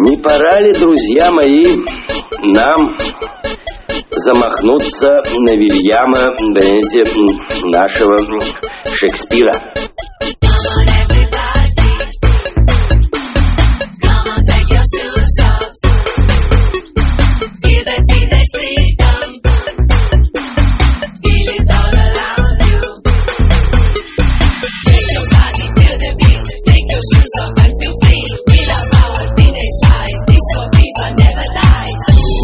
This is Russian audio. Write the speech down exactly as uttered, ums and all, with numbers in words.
Не пора ли, друзья мои, нам замахнуться на Вильяма, знаете, нашего Шекспира?